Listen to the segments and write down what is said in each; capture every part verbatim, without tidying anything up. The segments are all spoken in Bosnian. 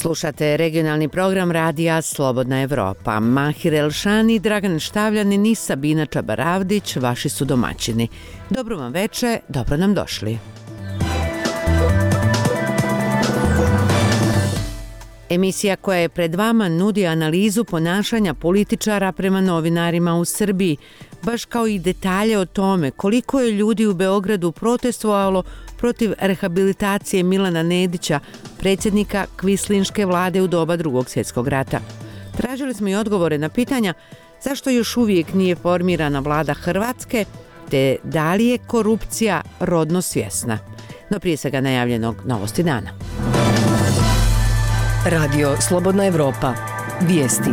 Slušate regionalni program radija Slobodna Evropa. Mahir Elšani, Dragan Štavljanin i Sabina Čabaravdić, vaši su domaćini. Dobro vam veče, dobro nam došli. Emisija koja je pred vama nudi analizu ponašanja političara prema novinarima u Srbiji, baš kao i detalje o tome koliko je ljudi u Beogradu protestovalo protiv rehabilitacije Milana Nedića, predsjednika kvislinške vlade u doba Drugog svjetskog rata. Tražili smo i odgovore na pitanja zašto još uvijek nije formirana vlada Hrvatske, te da li je korupcija rodno svjesna. No prije svega najavljenog novosti dana. Radio Slobodna Evropa. Vijesti.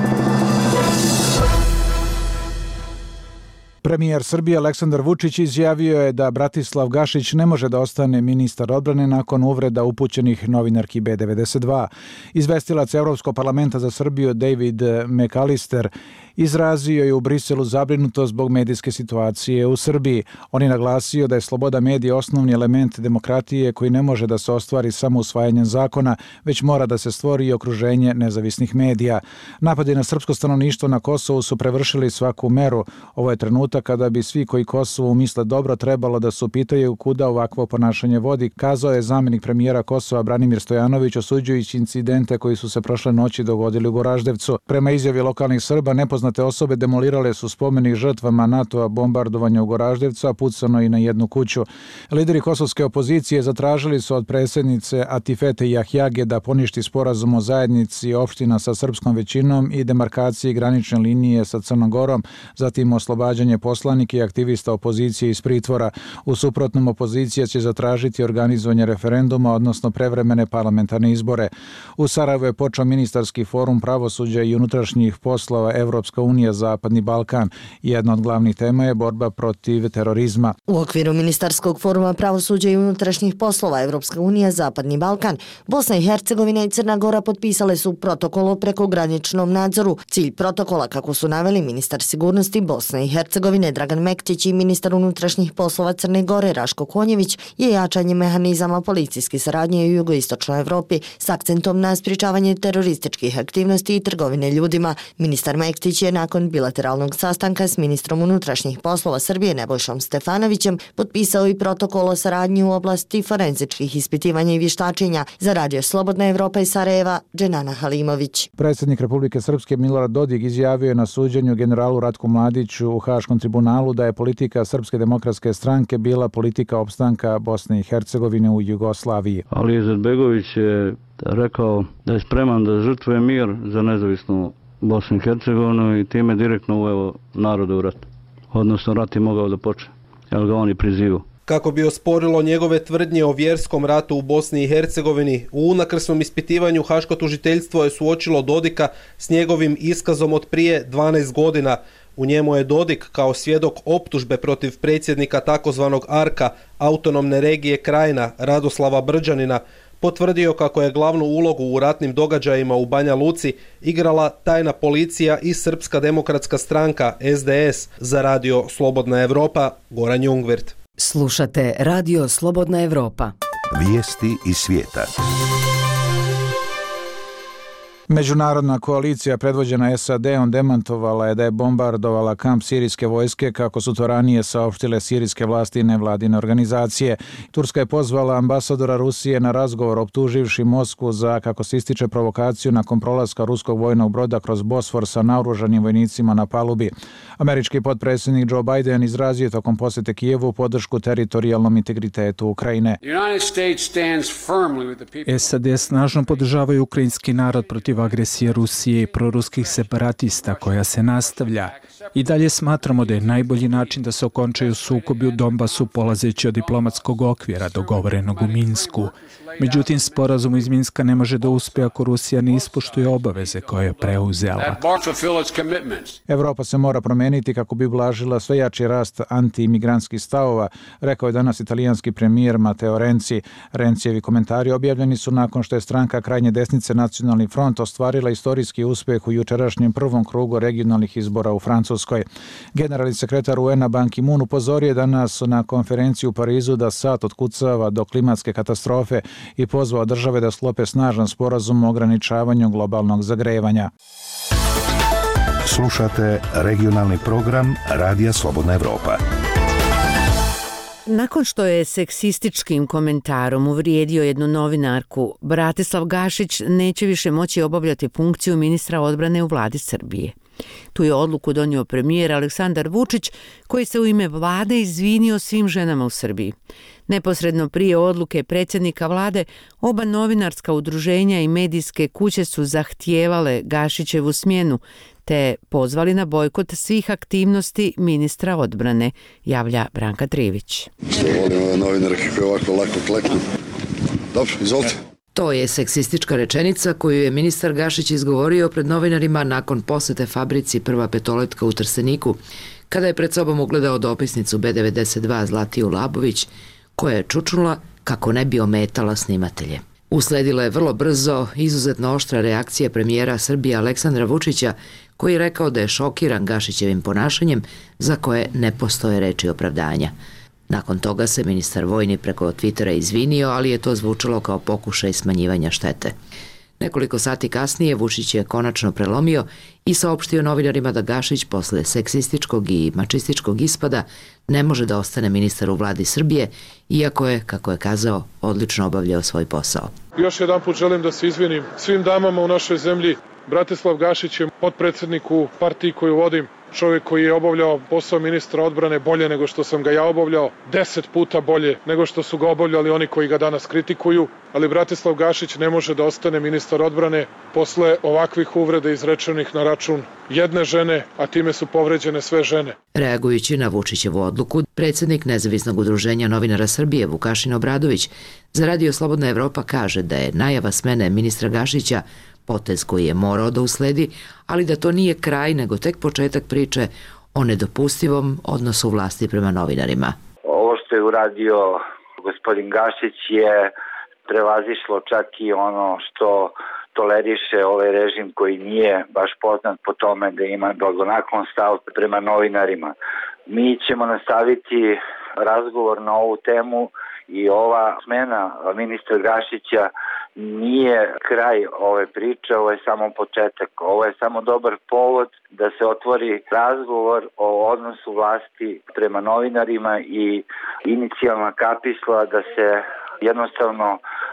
Premijer Srbije Aleksandar Vučić izjavio je da Bratislav Gašić ne može da ostane ministar odbrane nakon uvreda upućenih novinarki B devedeset dva. Izvestilac Evropskog parlamenta za Srbiju David McAllister izrazio je u Briselu zabrinutost zbog medijske situacije u Srbiji. On je naglasio da je sloboda medija osnovni element demokratije koji ne može da se ostvari samo usvajanjem zakona, već mora da se stvori i okruženje nezavisnih medija. Napadi na srpsko stanovništvo na Kosovu su prevršili svaku meru. Ovo je trenutak kada bi svi koji Kosovu misle dobro trebalo da se upitaju kuda ovakvo ponašanje vodi, kazao je zamjenik premijera Kosova Branimir Stojanović osuđujući incidente koji su se prošle noći dogodili u Goraždevcu. Prema izjavi lokalnih Srba, nepoznate osobe demolirale su spomenik žrtvama NATO-a bombardovanja u Goraždevcu, a pucano i na jednu kuću. Lideri kosovske opozicije zatražili su od predsjednice Atifete Jahjage da poništi sporazum o zajednici opština sa srpskom većinom i demarkaciji granične linije sa Crnom Gorom, zatim oslobađanje poslanika i aktivista opozicije iz pritvora. U suprotnom, opozicija će zatražiti organizovanje referenduma, odnosno prevremene parlamentarne izbore. U Sarajevu je počeo ministarski forum pravosuđa i unutrašnjih poslova Evropska unija Zapadni Balkan. Jedna od glavnih tema je borba protiv terorizma. U okviru ministarskog foruma pravosuđa i unutrašnjih poslova Evropska unija Zapadni Balkan, Bosna i Hercegovina i Crna Gora potpisale su protokol o prekograničnom nadzoru. Cilj protokola, kako su naveli ministar sigurnosti Bosne i Hercegovine Dragan Mektić i ministar unutrašnjih poslova Crne Gore Raško Konjević, je jačanje mehanizama policijske saradnje u jugoistočnoj Evropi s akcentom na sprječavanje terorističkih aktivnosti i trgovine ljudima. Ministar Mektić je nakon bilateralnog sastanka s ministrom unutrašnjih poslova Srbije Nebojšom Stefanovićem potpisao i protokol o saradnji u oblasti forenzičkih ispitivanja i vještačenja. Za Radio Slobodna Evropa iz Sarajeva, Dženana Halimović. Predsjednik Republike Srpske Milorad Dodik izjavio je na suđenju generalu Ratku Mladiću u Haškom tribunalu da je politika Srpske demokratske stranke bila politika opstanka Bosne i Hercegovine u Jugoslaviji. Ali Izetbegović je rekao da je spreman da žrtvuje mir za nezavisnu Bosnu i Hercegovinu i time direktno uveo narode u rat. Odnosno rat je mogao da počne, jer ga on i prizivao. Kako bi osporilo njegove tvrdnje o vjerskom ratu u Bosni i Hercegovini, u unakrsnom ispitivanju Haško tužiteljstvo je suočilo Dodika s njegovim iskazom od prije dvanaest godina. U njemu je Dodik kao svjedok optužbe protiv predsjednika takozvanog Arka, autonomne regije Krajina, Radoslava Brđanina, potvrdio kako je glavnu ulogu u ratnim događajima u Banja Luci igrala tajna policija i Srpska demokratska stranka S D S. Za Radio Slobodna Evropa, Goran Jungvirt. Slušate Radio Slobodna Evropa. Vijesti iz svijeta. Međunarodna koalicija predvođena S A D-om demantovala je da je bombardovala kamp sirijske vojske, kako su to ranije saopštile sirijske vlasti i nevladine organizacije. Turska je pozvala ambasadora Rusije na razgovor, optuživši Moskvu za, kako se ističe, provokaciju nakon prolaska ruskog vojnog broda kroz Bosfor sa naoružanim vojnicima na palubi. Američki potpredsjednik Joe Biden izrazio tokom posjete Kijevu podršku teritorijalnom integritetu Ukrajine. S A D snažno podržavaju ukrajinski narod protiv agresije Rusije i proruskih separatista koja se nastavlja. I dalje smatramo da je najbolji način da se okončaju sukobi u Donbasu polazeći od diplomatskog okvira dogovorenog u Minsku. Međutim, sporazum iz Minska ne može da uspije ako Rusija ne ispoštuje obaveze koje je preuzela. Evropa se mora promeniti kako bi ublažila sve jači rast anti-imigrantskih stavova, rekao je danas italijanski premijer Matteo Renzi. Renzijevi komentari objavljeni su nakon što je stranka krajnje desnice Nacionalni front ostvarila istorijski uspeh u jučerašnjem prvom krugu regionalnih izbora u Francuskoj. Generalni sekretar U N-a Ban Ki-moon upozorio je danas na konferenciji u Parizu da sat otkucava do klimatske katastrofe i pozvao države da sklope snažan sporazum o ograničavanju globalnog zagrevanja. Slušate regionalni program Radija Slobodna Evropa. Nakon što je seksističkim komentarom uvrijedio jednu novinarku, Bratislav Gašić neće više moći obavljati funkciju ministra odbrane u vladi Srbije. Tu je odluku donio premijer Aleksandar Vučić, koji se u ime vlade izvinio svim ženama u Srbiji. Neposredno prije odluke predsjednika vlade, oba novinarska udruženja i medijske kuće su zahtijevale Gašićevu smjenu, te pozvali na bojkot svih aktivnosti ministra odbrane, javlja Branka Trivić. Što volim ove novinarke koje ovako lako kleknu. Dobro, izvolite. To je seksistička rečenica koju je ministar Gašić izgovorio pred novinarima nakon posete fabrici Prva petoletka u Trsteniku, kada je pred sobom ugledao dopisnicu B devedeset dva Zlatiju Labović, koja je čučnula kako ne bi ometala snimatelje. Usledila je vrlo brzo izuzetno oštra reakcija premijera Srbije Aleksandra Vučića, koji je rekao da je šokiran Gašićevim ponašanjem za koje ne postoje reči opravdanja. Nakon toga se ministar vojni preko Twittera izvinio, ali je to zvučalo kao pokušaj smanjivanja štete. Nekoliko sati kasnije Vučić je konačno prelomio i saopštio novinarima da Gašić posle seksističkog i mačističkog ispada ne može da ostane ministar u vladi Srbije, iako je, kako je kazao, odlično obavljao svoj posao. Još jedan put želim da se izvinim svim damama u našoj zemlji. Bratislav Gašić je potpredsjednik u partiji koju vodim, čovjek koji je obavljao posao ministra odbrane bolje nego što sam ga ja obavljao, deset puta bolje nego što su ga obavljali oni koji ga danas kritikuju, ali Bratislav Gašić ne može da ostane ministar odbrane posle ovakvih uvreda izrečenih na račun jedne žene, a time su povređene sve žene. Reagujući na Vučićevu odluku, predsjednik Nezavisnog udruženja novinara Srbije Vukašin Obradović za Radio Slobodna Evropa kaže da je najava smene ministra Gašića potez koji je morao da usledi, ali da to nije kraj, nego tek početak priče o nedopustivom odnosu vlasti prema novinarima. Ovo što je uradio gospodin Gašić je prevazišlo čak i ono što toleriše ovaj režim koji nije baš poznat po tome da ima blagonaklon stav prema novinarima. Mi ćemo nastaviti razgovor na ovu temu i ova smena ministra Gašića nije kraj ove priče, ovo je samo početak. Ovo je samo dobar povod da se otvori razgovor o odnosu vlasti prema novinarima i inicijalna kapisla da se jednostavno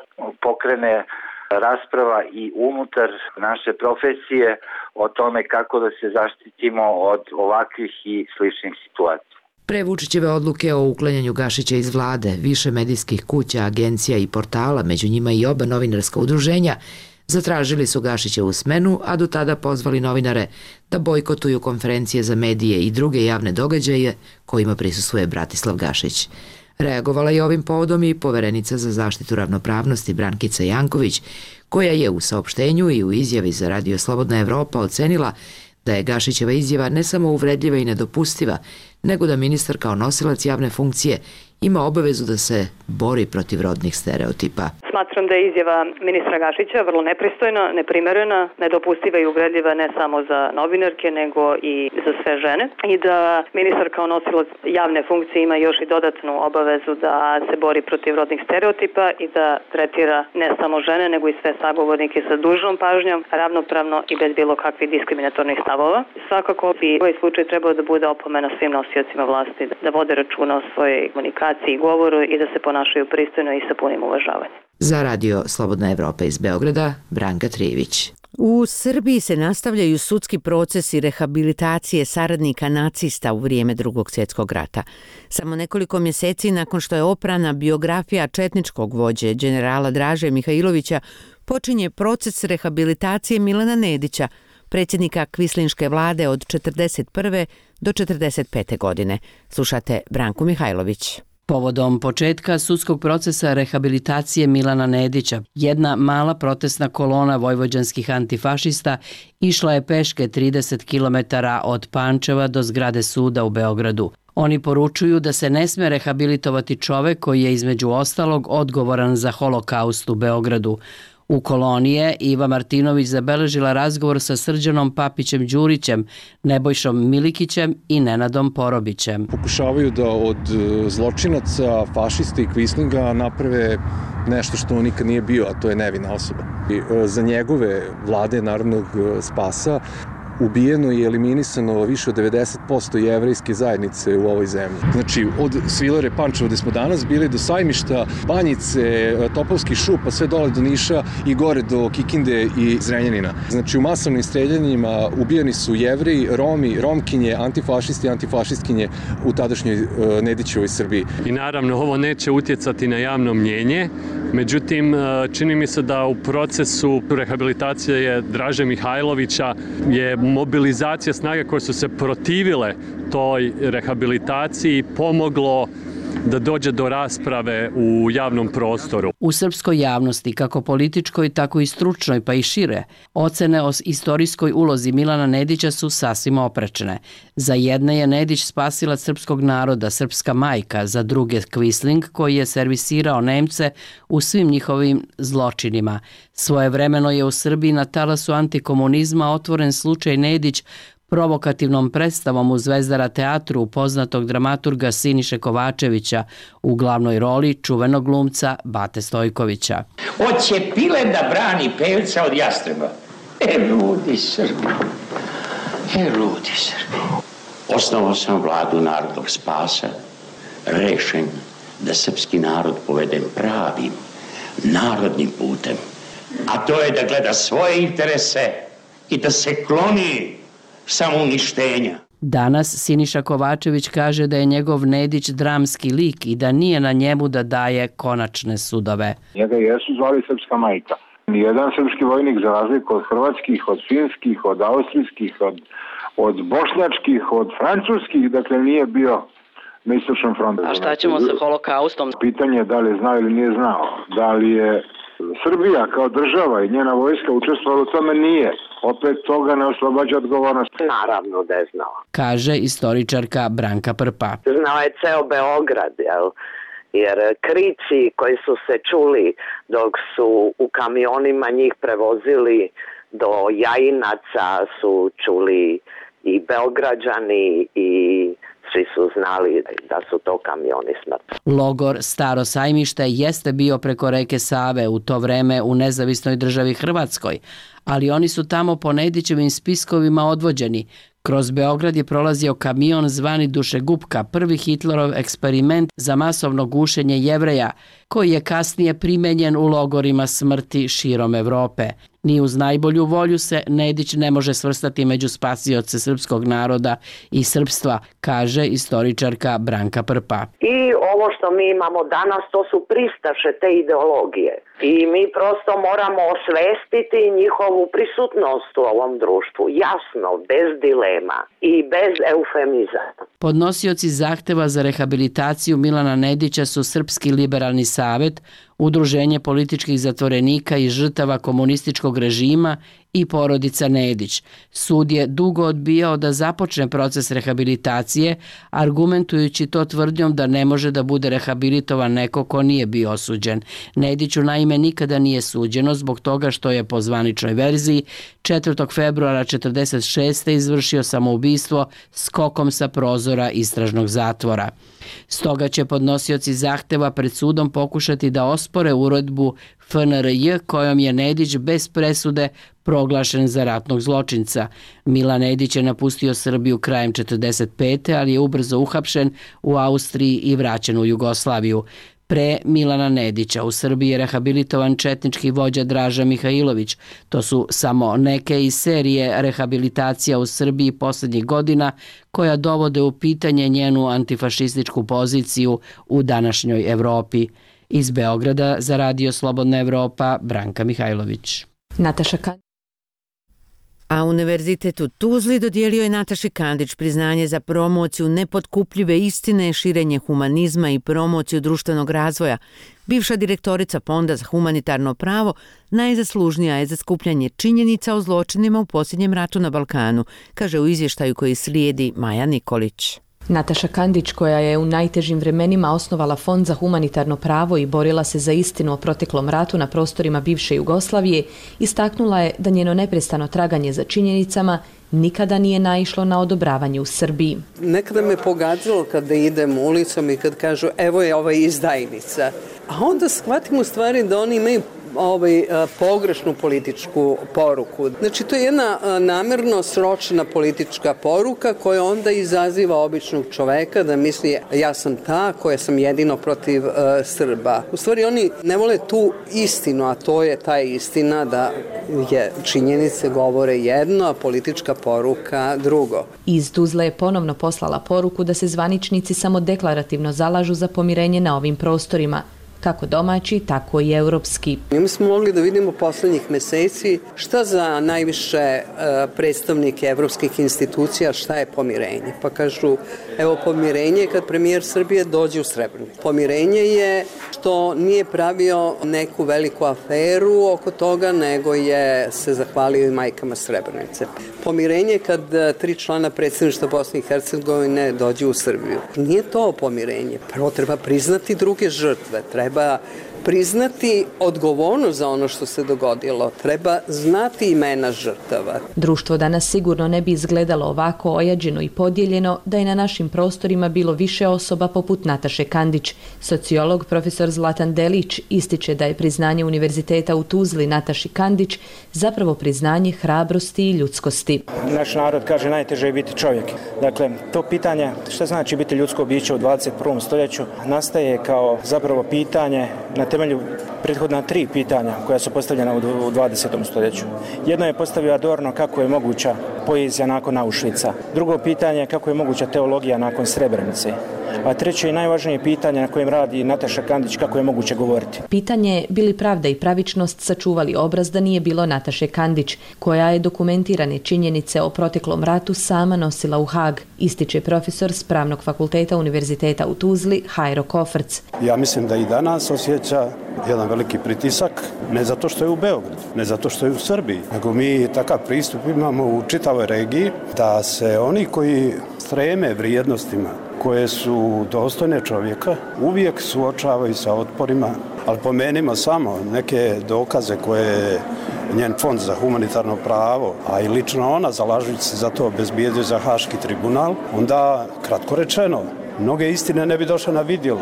pokrene rasprava i unutar naše profesije o tome kako da se zaštitimo od ovakvih i sličnih situacija. Pre Vučićeve odluke o uklanjanju Gašića iz vlade, više medijskih kuća, agencija i portala, među njima i oba novinarska udruženja, zatražili su Gašićevu smenu, a do tada pozvali novinare da bojkotuju konferencije za medije i druge javne događaje kojima prisustvuje Bratislav Gašić. Reagovala je ovim povodom i poverenica za zaštitu ravnopravnosti Brankica Janković, koja je u saopštenju i u izjavi za Radio Slobodna Evropa ocenila da je Gašićeva izjava ne samo uvredljiva i nedopustiva, nego da ministar kao nosilac javne funkcije ima obavezu da se bori protiv rodnih stereotipa. Smatram da je izjava ministra Gašića vrlo nepristojna, neprimerena, nedopustiva i uvredljiva ne samo za novinarke, nego i za sve žene. I da ministar kao nosilac javne funkcije ima još i dodatnu obavezu da se bori protiv rodnih stereotipa i da tretira ne samo žene, nego i sve sagovornike sa dužnom pažnjom, ravnopravno i bez bilo kakvih diskriminatornih stavova. Svakako bi ovaj slučaj trebao da bude opomena svim nosiocima vlasti, da vode računa o svojoj komunikaciji i govoru i da se ponašaju pristojno i sa punim uvažavanjem. Za Radio Slobodna Evropa iz Beograda, Branka Trivić. U Srbiji se nastavljaju sudski procesi rehabilitacije saradnika nacista u vrijeme Drugog svjetskog rata. Samo nekoliko mjeseci nakon što je oprana biografija četničkog vođe, generala Draže Mihajlovića, počinje proces rehabilitacije Milana Nedića, predsjednika kvislinške vlade od četrdeset prve do četrdeset pete godine. Slušate Branku Mihajlović. Povodom početka sudskog procesa rehabilitacije Milana Nedića, jedna mala protestna kolona vojvođanskih antifašista išla je peške trideset kilometara od Pančeva do zgrade suda u Beogradu. Oni poručuju da se ne sme rehabilitovati čovek koji je između ostalog odgovoran za holokaust u Beogradu. U koloniji je Iva Martinović zabeležila razgovor sa Srđanom Papićem Đurićem, Nebojšom Milikićem i Nenadom Porobićem. Pokušavaju da od zločinaca, fašista i kvislinga naprave nešto što nikad nije bio, a to je nevina osoba. I za njegove vlade Narodnog spasa ubijeno i eliminisano više od devedeset posto jevrejske zajednice u ovoj zemlji. Znači, od Svilare Pančeva gde smo danas bili do Sajmišta, Banjice, Topovskih šupa, sve dole do Niša i gore do Kikinde i Zrenjanina. Znači, u masovnim streljanjima ubijeni su Jevreji, Romi, Romkinje, antifašisti i antifašistkinje u tadašnjoj uh, Nedićevoj Srbiji. I naravno, ovo neće utjecati na javno mnjenje, međutim, čini mi se da u procesu rehabilitacije Draže Mihajlovića je mobilizacija snaga koje su se protivile toj rehabilitaciji pomoglo da dođe do rasprave u javnom prostoru. U srpskoj javnosti, kako političkoj, tako i stručnoj, pa i šire, ocene o istorijskoj ulozi Milana Nedića su sasvim oprečne. Za jedne je Nedić spasilac srpskog naroda, srpska majka, za druge Kvisling koji je servisirao Nemce u svim njihovim zločinima. Svojevremeno je u Srbiji na talasu antikomunizma otvoren slučaj Nedić provokativnom predstavom u Zvezdara teatru poznatog dramaturga Siniše Kovačevića u glavnoj roli čuvenog glumca Bate Stojkovića. Oće pile da brani pevca od jastreba. E, ludi Srbi. E, ludi Srbi. Osnovao sam vladu Narodnog spasa, rešen da srpski narod povedem pravim, narodnim putem. A to je da gleda svoje interese i da se kloni samouništenja. Danas Siniša Kovačević kaže da je njegov Nedić dramski lik i da nije na njemu da daje konačne sudove. Njega jesu zvali srpska majka. Nijedan srpski vojnik, za razliku od hrvatskih, od finskih, od austrijskih, od, od bošnjačkih, od francuskih, dakle nije bio na istočnom frontu. A šta ćemo sa holokaustom? Pitanje je da li je znao ili nije znao. Da li je Srbija kao država i njena vojska učestvovala u tome, nije. Opet toga ne oslobađa odgovornost. Naravno da je znao. Kaže istoričarka Branka Prpa. Znao je ceo Beograd, jel? Jer krici koji su se čuli dok su u kamionima njih prevozili do Jajinaca su čuli i Beograđani i svi su znali da su to kamioni smrti. Logor Staro Sajmište jeste bio preko reke Save u to vreme u nezavisnoj državi Hrvatskoj, ali oni su tamo po Nedićevim spiskovima odvođeni. Kroz Beograd je prolazio kamion zvani Dušegupka, prvi Hitlerov eksperiment za masovno gušenje Jevreja, koji je kasnije primenjen u logorima smrti širom Evrope. Ni uz najbolju volju se Nedić ne može svrstati među spasioce srpskog naroda i srpstva, kaže istoričarka Branka Prpa. I ovo što mi imamo danas, to su pristaše te ideologije. I mi prosto moramo osvestiti njihovu prisutnost u ovom društvu. Jasno, bez dilema i bez eufemizama. Podnosioci zahteva za rehabilitaciju Milana Nedića su Srpski liberalni savet, Udruženje političkih zatvorenika i žrtava komunističkog režima i porodica Nedić. Sud je dugo odbijao da započne proces rehabilitacije, argumentujući to tvrdnjom da ne može da bude rehabilitovan neko ko nije bio osuđen. Nediću naime nikada nije suđeno zbog toga što je po zvaničnoj verziji četvrtog februara četrdeset šeste izvršio samoubistvo skokom sa prozora istražnog zatvora. Stoga će podnosioci zahteva pred sudom pokušati da ospore uredbu F N R J kojom je Nedić bez presude proglašen za ratnog zločinca. Milan Nedić je napustio Srbiju krajem četrdeset pete ali je ubrzo uhapšen u Austriji i vraćen u Jugoslaviju. Pre Milana Nedića u Srbiji je rehabilitovan četnički vođa Draža Mihajlović. To su samo neke iz serije rehabilitacija u Srbiji poslednjih godina koja dovode u pitanje njenu antifašističku poziciju u današnjoj Evropi. Iz Beograda za Radio Slobodna Evropa, Branka Mihajlović. Nataša Kandić. A Univerzitet u Tuzli dodijelio je Nataši Kandić priznanje za promociju nepotkupljive istine, širenje humanizma i promociju društvenog razvoja. Bivša direktorica Fonda za humanitarno pravo najzaslužnija je za skupljanje činjenica o zločinima u posljednjem ratu na Balkanu, kaže u izvještaju koji slijedi Maja Nikolić. Nataša Kandić, koja je u najtežim vremenima osnovala Fond za humanitarno pravo i borila se za istinu o proteklom ratu na prostorima bivše Jugoslavije, istaknula je da njeno neprestano traganje za činjenicama nikada nije naišlo na odobravanje u Srbiji. Nekada me pogađalo kada idem ulicom i kad kažu evo je ova izdajnica. A onda shvatim u stvari da oni imaju ovaj, pogrešnu političku poruku. Znači to je jedna namerno sročena politička poruka koja onda izaziva običnog čoveka da misli ja sam ta koja sam jedino protiv uh, Srba. U stvari oni ne vole tu istinu, a to je ta istina da je činjenice govore jedno, a politička poruka drugo. Iz Tuzle je ponovno poslala poruku da se zvaničnici samo deklarativno zalažu za pomirenje na ovim prostorima, kako domaći, tako i europski. Mi smo mogli da vidimo poslednjih meseci šta za najviše uh, predstavnike evropskih institucija, šta je pomirenje. Pa kažu, evo pomirenje je kad premijer Srbije dođe u Srebrenicu. Pomirenje je što nije pravio neku veliku aferu oko toga, nego je se zahvalio i majkama Srebrenice. Pomirenje je kad uh, tri člana predstavništva Bosne i Hercegovine dođe u Srbiju. Nije to pomirenje. Prvo treba priznati druge žrtve, treba Treba priznati odgovornost za ono što se dogodilo. Treba znati imena žrtava. Društvo danas sigurno ne bi izgledalo ovako ojađeno i podijeljeno da je na našim prostorima bilo više osoba poput Nataše Kandić. Sociolog profesor Zlatan Delić ističe da je priznanje Univerziteta u Tuzli Nataši Kandić zapravo priznanje hrabrosti i ljudskosti. Naš narod kaže najteže je biti čovjek. Dakle, to pitanje šta znači biti ljudsko biće u dvadeset prvom stoljeću nastaje kao zapravo pitanje na temelju prethodna tri pitanja koja su postavljena u dvadesetom stoljeću. Jedno je postavio Adorno kako je moguća poezija nakon Auschwitza. Drugo pitanje je kako je moguća teologija nakon Srebrenice. A treće i najvažnije pitanje na kojem radi Nataša Kandić kako je moguće govoriti. Pitanje je bi li pravda i pravičnost sačuvali obraz da nije bilo Nataše Kandić, koja je dokumentirane činjenice o proteklom ratu sama nosila u Hag, ističe profesor s Pravnog fakulteta Univerziteta u Tuzli Hajro Kofrc. Ja mislim da i danas osjeća jedan veliki pritisak, ne zato što je u Beogradu, ne zato što je u Srbiji, nego mi takav pristup imamo u čitavoj regiji da se oni koji streme vrijednostima koje su dostojne čovjeka uvijek suočavaju sa otporima, ali pomenimo samo neke dokaze koje je njen fond za humanitarno pravo, a i lično ona zalažući se za to obezbijedio za Haški tribunal, onda kratko rečeno, mnoge istine ne bi došle na vidjelo,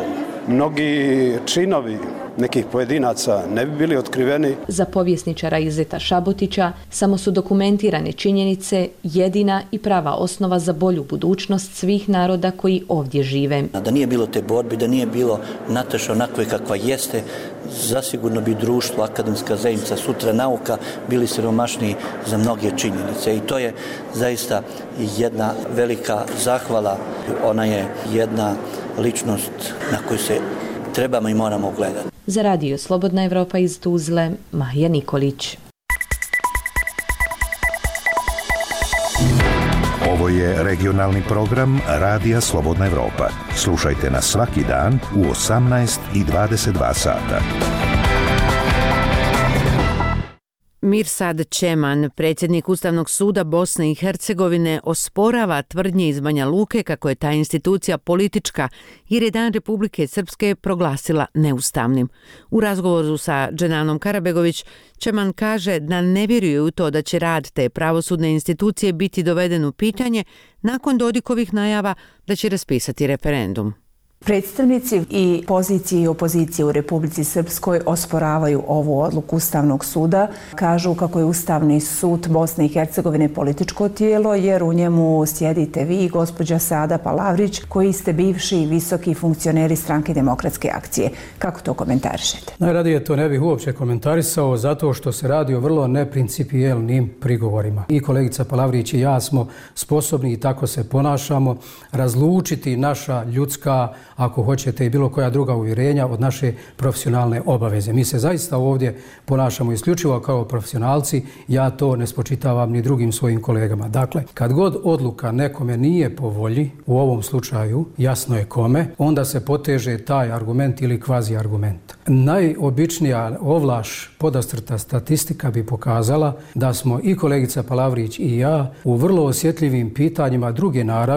mnogi činovi nekih pojedinaca ne bi bili otkriveni. Za povjesničara Izeta Šabotića samo su dokumentirane činjenice jedina i prava osnova za bolju budućnost svih naroda koji ovdje žive. Da nije bilo te borbe, da nije bilo Nataša onakve kakva jeste, zasigurno bi društvo, akademska zajednica, sutra nauka bili siromašniji za mnoge činjenice. I to je zaista jedna velika zahvala. Ona je jedna ličnost na koju se trebamo i moramo gledati. Za radio Slobodna Evropa iz Tuzle, Maja Nikolić. Ovo je regionalni program Radija Slobodna Evropa. Slušajte nas svaki dan u osamnaest i dvadeset dva sata. Mirsad Čeman, predsjednik Ustavnog suda Bosne i Hercegovine, osporava tvrdnje iz Banja Luke kako je ta institucija politička jer je Dan Republike Srpske proglasila neustavnim. U razgovoru sa Dženanom Karabegović, Čeman kaže da ne vjeruje u to da će rad te pravosudne institucije biti doveden u pitanje nakon Dodikovih najava da će raspisati referendum. Predstavnici i pozicije i opozicije u Republici Srpskoj osporavaju ovu odluku Ustavnog suda. Kažu kako je Ustavni sud Bosne i Hercegovine političko tijelo jer u njemu sjedite vi i gospođa Sada Palavrić koji ste bivši visoki funkcioneri Stranke demokratske akcije. Kako to komentarišete? Najradije to ne bih uopće komentarisao zato što se radi o vrlo neprincipijelnim prigovorima. I kolegica Palavrić i ja smo sposobni i tako se ponašamo razlučiti naša ljudska, ako hoćete i bilo koja druga uvjerenja od naše profesionalne obaveze. Mi se zaista ovdje ponašamo isključivo kao profesionalci, ja to ne spočitavam ni drugim svojim kolegama. Dakle, kad god odluka nekome nije po volji, u ovom slučaju jasno je kome, onda se poteže taj argument ili kvazi argument. Najobičnija ovlaš podastrta statistika bi pokazala da smo i kolegica Palavrić i ja u vrlo osjetljivim pitanjima druge naravi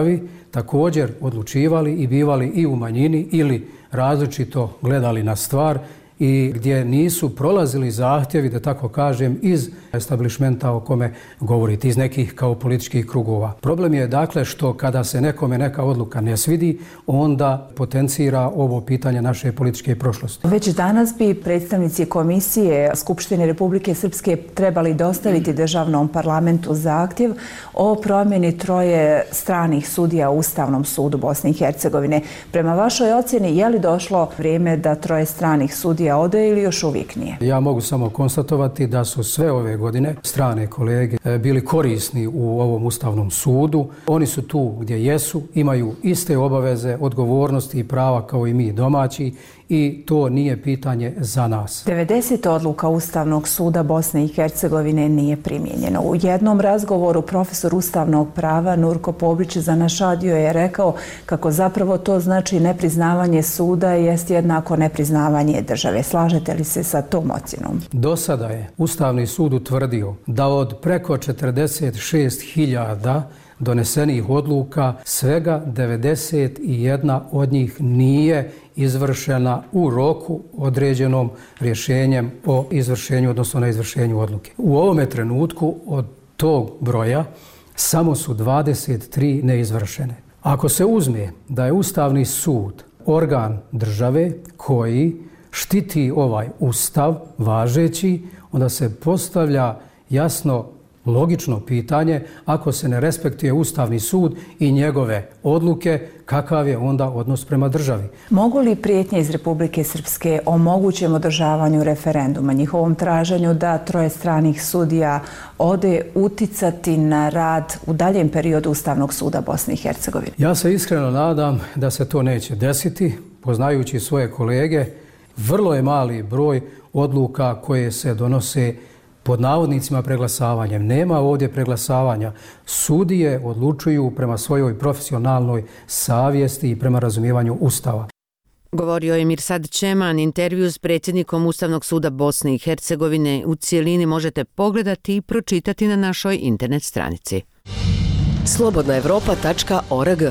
također odlučivali i bivali i u manjini ili različito gledali na stvar i gdje nisu prolazili zahtjevi, da tako kažem, iz establishmenta o kome govorite, iz nekih kao političkih krugova. Problem je dakle što kada se nekome neka odluka ne svidi, onda potencira ovo pitanje naše političke prošlosti. Već danas bi predstavnici Komisije Skupštine Republike Srpske trebali dostaviti državnom parlamentu zahtjev o promjeni troje stranih sudija u Ustavnom sudu Bosne i Hercegovine. Prema vašoj ocjeni, je li došlo vrijeme da troje stranih sudija ode ili još uvijek nije? Ja mogu samo konstatovati da su sve ove godine strane kolege bili korisni u ovom Ustavnom sudu. Oni su tu gdje jesu, imaju iste obaveze, odgovornosti i prava kao i mi domaći i to nije pitanje za nas. devedeset odluka Ustavnog suda Bosne i Hercegovine nije primijenjeno. U jednom razgovoru profesor ustavnog prava Nurko Pobić za naš radio je rekao kako zapravo to znači nepriznavanje suda jest jednako nepriznavanje države. Slažete li se sa tom ocjenom? Do sada je Ustavni sud utvrdio da od preko četrdeset šest hiljada donesenih odluka svega devedeset jedna od njih nije izvršena u roku određenom rješenjem o izvršenju, odnosno na izvršenju odluke. U ovome trenutku od tog broja samo su dvadeset tri neizvršene. Ako se uzme da je Ustavni sud organ države koji štiti ovaj ustav važeći, onda se postavlja jasno logično pitanje, ako se ne respektuje Ustavni sud i njegove odluke, kakav je onda odnos prema državi? Mogu li prijetnje iz Republike Srpske o mogućem održavanju referenduma, njihovom traženju da troje stranih sudija ode uticati na rad u daljem periodu Ustavnog suda Bosne i Hercegovine? Ja se iskreno nadam da se to neće desiti, poznajući svoje kolege. Vrlo je mali broj odluka koje se donose pod navodnicima preglasavanjem. Nema ovdje preglasavanja. Sudije odlučuju prema svojoj profesionalnoj savjesti i prema razumijevanju Ustava. Govorio je Mirsad Čeman. Intervju s predsjednikom Ustavnog suda Bosne i Hercegovine u cijelini možete pogledati i pročitati na našoj internet stranici. slobodna evropa tačka org.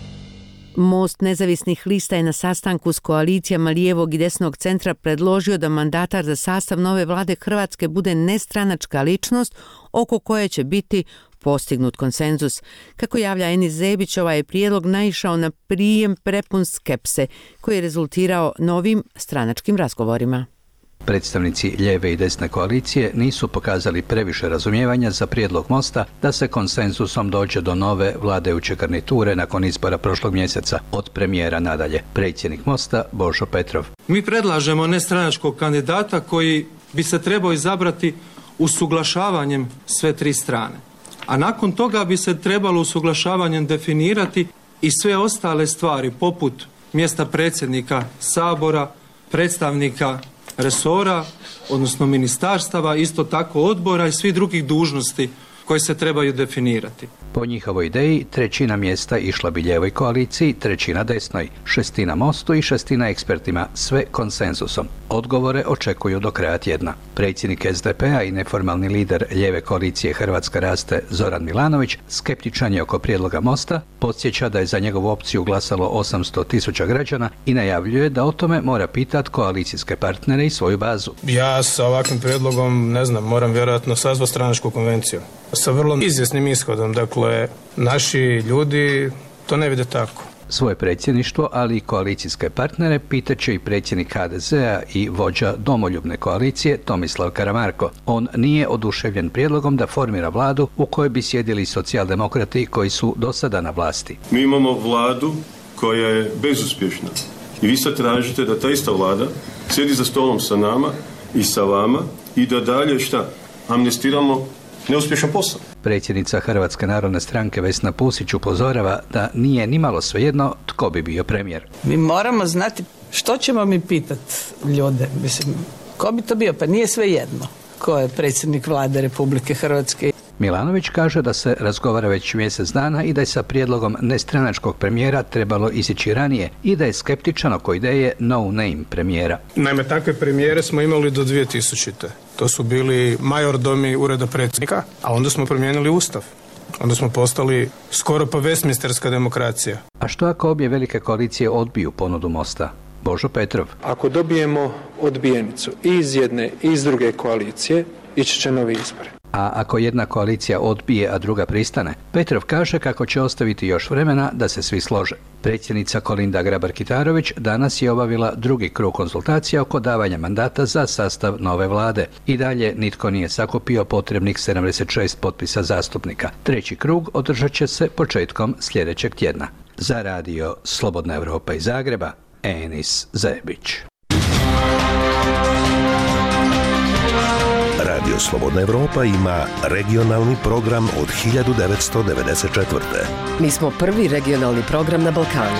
Most nezavisnih lista je na sastanku s koalicijama lijevog i desnog centra predložio da mandatar za sastav nove vlade Hrvatske bude nestranačka ličnost oko koje će biti postignut konsenzus. Kako javlja Enis Zebić, ovaj je prijedlog naišao na prijem prepun skepse koji je rezultirao novim stranačkim razgovorima. Predstavnici lijeve i desne koalicije nisu pokazali previše razumijevanja za prijedlog Mosta da se konsenzusom dođe do nove vladajuće garniture nakon izbora prošlog mjeseca od premijera nadalje. Predsjednik Mosta Božo Petrov. Mi predlažemo nestranačkog kandidata koji bi se trebao izabrati usuglašavanjem sve tri strane. A nakon toga bi se trebalo usuglašavanjem definirati i sve ostale stvari poput mjesta predsjednika Sabora, predstavnika resora, odnosno ministarstava, isto tako odbora i svih drugih dužnosti koje se trebaju definirati. Po njihovoj ideji, trećina mjesta išla bi lijevoj koaliciji, trećina desnoj, šestina Mostu i šestina ekspertima, sve konsenzusom. Odgovore očekuju do kraja tjedna. Predsjednik es de pe a i neformalni lider lijeve koalicije Hrvatska raste Zoran Milanović skeptičan je oko prijedloga Mosta, podsjeća da je za njegovu opciju glasalo osamsto tisuća građana i najavljuje da o tome mora pitati koalicijske partnere i svoju bazu. Ja sa ovakvim prijedlogom, ne znam, moram vjerojatno sazvati stranačku konvenciju. Sa vrlo izvjesnim ishodom, dakle, naši ljudi to ne vide tako. Svoje predsjedništvo, ali i koalicijske partnere pitaće i predsjednik ha de ze a i vođa domoljubne koalicije Tomislav Karamarko. On nije oduševljen prijedlogom da formira vladu u kojoj bi sjedili socijaldemokrati koji su do sada na vlasti. Mi imamo vladu koja je bezuspješna i vi sad tražite da ta ista vlada sjedi za stolom sa nama i sa vama i da dalje šta? Amnestiramo neuspješan posao. Predsjednica Hrvatske narodne stranke Vesna Pusić upozorava da nije nimalo svejedno tko bi bio premijer. Mi moramo znati što ćemo mi pitati ljude. Mislim, ko bi to bio? Pa nije svejedno ko je predsjednik vlade Republike Hrvatske. Milanović kaže da se razgovara već mjesec dana i da je sa prijedlogom nestranačkog premijera trebalo izići ranije i da je skeptičan oko ideje no-name premijera. Naime, takve premijere smo imali do dvije tisućite. To su bili majordomi ureda predsjednika, a onda smo promijenili ustav. onda smo postali skoro pa Westminsterska demokracija. A što ako obje velike koalicije odbiju ponudu Mosta? Božo Petrov. Ako dobijemo odbijenicu i iz jedne i iz druge koalicije, ići će novi izbori. A ako jedna koalicija odbije, a druga pristane? Petrov kaže kako će ostaviti još vremena da se svi slože. Predsjednica Kolinda Grabar-Kitarović danas je obavila drugi krug konsultacija oko davanja mandata za sastav nove vlade. I dalje nitko nije sakupio potrebnih sedamdeset šest potpisa zastupnika. Treći krug održat će se početkom sljedećeg tjedna. Za radio Slobodna Evropa iz Zagreba, Enis Zebić. Radio Slobodna Evropa ima regionalni program od hiljadu devetsto devedeset četvrte. Mi smo prvi regionalni program na Balkanu.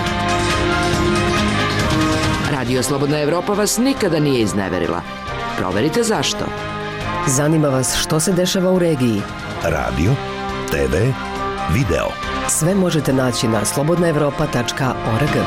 Radio Slobodna Evropa vas nikada nije izneverila. Proverite zašto. Zanima vas što se dešava u regiji. Radio, te ve, video. Sve možete naći na slobodna evropa tačka org.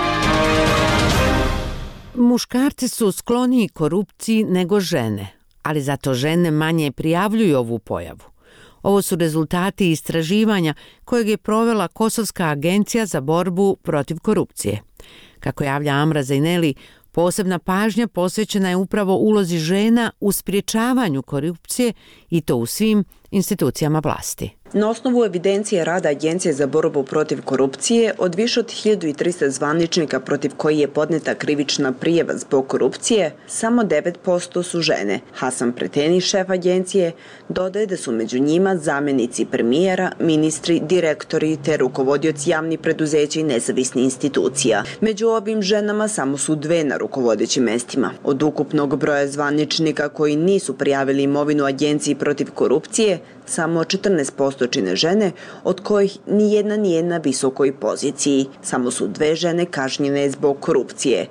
Muškarci su skloniji korupciji nego žene, ali zato žene manje prijavljuju ovu pojavu. Ovo su rezultati istraživanja kojeg je provela Kosovska agencija za borbu protiv korupcije. Kako javlja Amra Zejneli, posebna pažnja posvećena je upravo ulozi žena u sprječavanju korupcije i to u svim institucijama vlasti. Na osnovu evidencije rada Agencije za borbu protiv korupcije, od više od hiljadu trista zvaničnika protiv koji je podneta krivična prijava zbog korupcije, samo devet posto su žene. Hasan Preteni, šef agencije, dodaje da su među njima zamjenici premijera, ministri, direktori te rukovodioci javnih preduzeća i nezavisnih institucija. Među ovim ženama samo su dve na rukovodećim mestima. Od ukupnog broja zvaničnika koji nisu prijavili imovinu Agenciji protiv korupcije, samo četrnaest posto čine žene, od kojih nijedna nije na visokoj poziciji. Samo su dve žene kažnjene zbog korupcije.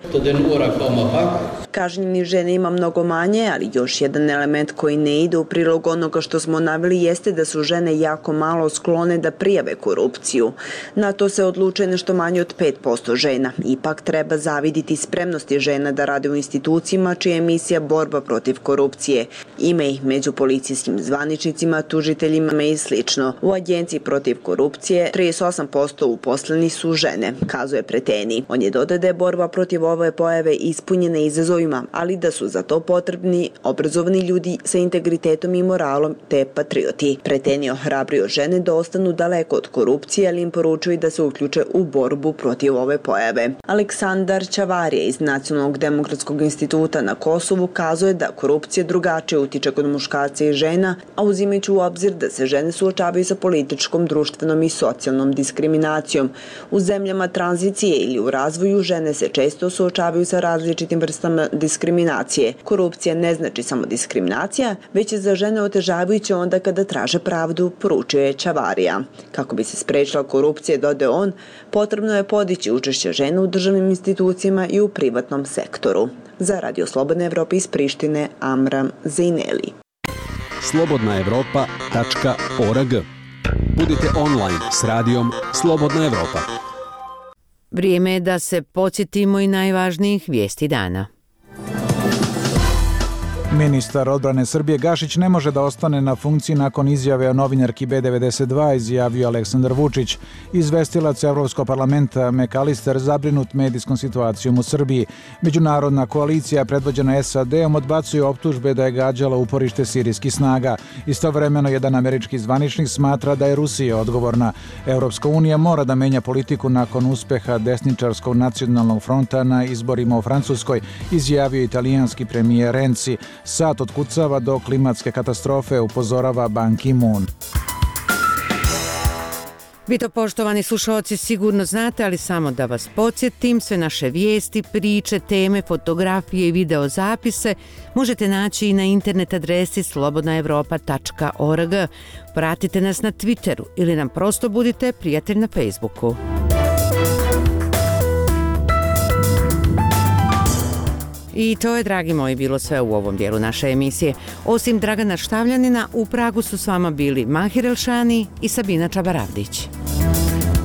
Kažnjeni žene ima mnogo manje, ali još jedan element koji ne ide u prilog onoga što smo naveli jeste da su žene jako malo sklone da prijave korupciju. Na to se odlučuje nešto manje od pet posto žena. Ipak treba zaviditi spremnosti žena da rade u institucijama čija je misija borba protiv korupcije. Ima ih među policijskim zvaničnicima, tužiteljima i slično. U Agenciji protiv korupcije trideset osam posto uposleni su žene, kazuje Preteni. On je dodao da je borba protiv ove pojave ispunjena izazovima, ali da su za to potrebni obrazovani ljudi sa integritetom i moralom te patrioti. Preteni ohrabrio žene da ostanu daleko od korupcije, ali im poručuje da se uključe u borbu protiv ove pojave. Aleksandar Čavarija iz Nacionalnog demokratskog instituta na Kosovu kazuje da korupcija drugačije utiče kod muškarca i žena, a uzimajući u obzir da se žene suočavaju sa političkom, društvenom i socijalnom diskriminacijom. U zemljama tranzicije ili u razvoju žene se često suočavaju sa različitim vrstama diskriminacije. Korupcija ne znači samo diskriminacija, već je za žene otežavajuće onda kada traže pravdu, poručuje Čavarija. Kako bi se sprečila korupcija, dodaje on, potrebno je podići učešće žena u državnim institucijama i u privatnom sektoru. Za Radio Slobodna Evropa iz Prištine, Amram Zejneli. slobodna evropa tačka org. Budite online s radijom Slobodna Evropa. Vrijeme je da se podsjetimo i najvažnijih vijesti dana. Ministar odbrane Srbije Gašić ne može da ostane na funkciji nakon izjave o novinarki be devedeset dva, izjavio Aleksandar Vučić. Izvestilac Evropskog parlamenta McAllister zabrinut medijskom situacijom u Srbiji. Međunarodna koalicija predvođena es a de-om odbacuje optužbe da je gađala uporište sirijskih snaga. Istovremeno jedan američki zvaničnik smatra da je Rusija odgovorna. Evropska unija mora da menja politiku nakon uspeha desničarskog nacionalnog fronta na izborima u Francuskoj, izjavio italijanski premijer Renzi. Sat otkucava do klimatske katastrofe, upozorava Ban Ki-moon. Vi to, poštovani slušalci, sigurno znate, ali samo da vas podsjetim, sve naše vijesti, priče, teme, fotografije i videozapise možete naći i na internet adresi slobodna evropa tačka org. Pratite nas na Twitteru ili nam prosto budite prijatelj na Facebooku. I to je, dragi moji, bilo sve u ovom dijelu naše emisije. Osim Dragana Štavljanina, u Pragu su s vama bili Mahir Elšani i Sabina Čabaravdić.